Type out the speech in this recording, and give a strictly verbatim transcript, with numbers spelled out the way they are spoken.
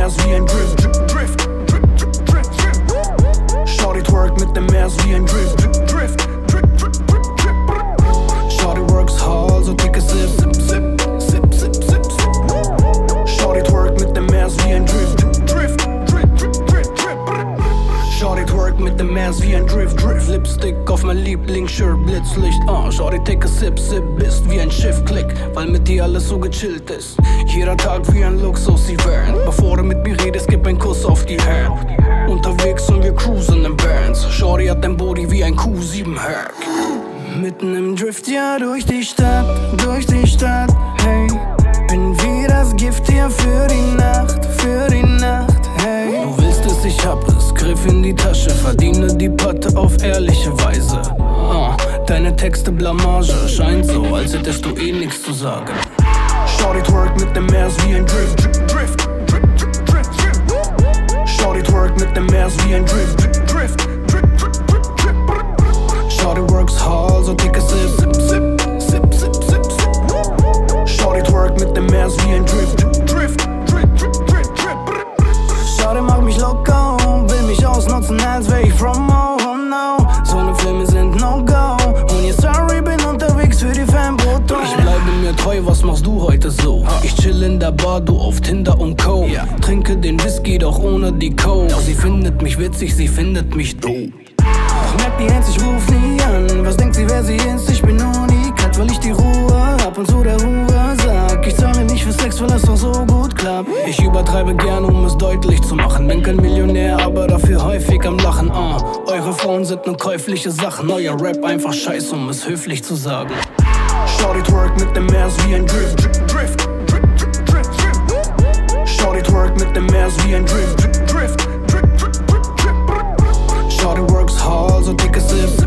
Mers wie ein Drift, Drift, Drift, Drift, Drift. Shorty twerk mit dem Mers wie ein Drift, Drift, Drift, Drift, Drift. Shorty works hard, so take a sip, sip, sip, sip, sip, sip, sip. Shorty twerk mit dem Mers wie ein Drift, Drift, Drift, Drift, Drift, Drift. Shorty twerk mit dem Mers wie ein Drift, Drift. Lipstick auf mein Lieblingsshirt, Blitzlicht, ah. Shorty take a sip, sip, bist wie ein Schiff, Klick, weil mit dir alles so gechillt ist. Jeder Tag wie ein Luxus-Event. Bevor du mit mir redest, gib ein Kuss auf die Hand. Unterwegs und wir cruisen in Bands. Shorty hat dein Body wie ein Q sieben Hack. Mitten im Drift, ja, durch die Stadt, durch die Stadt, hey. Bin wie das Gift hier für die Nacht, für die Nacht, hey. Du willst es, ich hab es, griff in die Tasche, verdiene die Patte auf ehrliche Weise. Ah, deine Texte Blamage, scheint so, als hättest du eh nichts zu sagen. Shorty twerk mit dem Mers wie ein Drift, Drift, Drift, Drift, Drift. Shorty twerk mit dem Mers wie ein Drift, Drift, Drift, Drift, Drift. Shorty works hard, so take a sip, sip, sip, sip, sip, sip, sip. Shorty twerk mit dem Mers wie ein Drift, Drift, Drift, Drift, Drift, Drift. Shorty macht mich locker, will mich ausnutzen, als wär ich from oh, oh no. So ne Filme sind no-go und jetzt sorry, bin unterwegs für die Fanfotos. Ich bleibe mir treu, was machst du heute so? Ich chill in der Bar, du auf Tinder und Co. Yeah. Trinke den Whisky, doch ohne die Coke. Sie findet mich witzig, sie findet mich doof. Doch merkt die Hands, ich ruf nie an. Was denkt sie, wer sie ist? Ich bin unikat, weil ich die Ruhe hab und zu der Ruhe sag. Ich zahle nicht für Sex, weil es doch so gut klappt. Ich übertreibe gern, um es deutlich zu machen. Bin kein Millionär, aber dafür häufig am Lachen. uh. Eure Frauen sind nur käufliche Sachen. Euer Rap einfach scheiß, um es höflich zu sagen. Shorty twerk mit dem Mers wie ein Drift, Drift, Drift, Drift, Drift. Shorty twerk mit dem Mers wie ein Drift, Drift, Drift, Drift, Drift, Drift. Shorty works hard, so take a sip.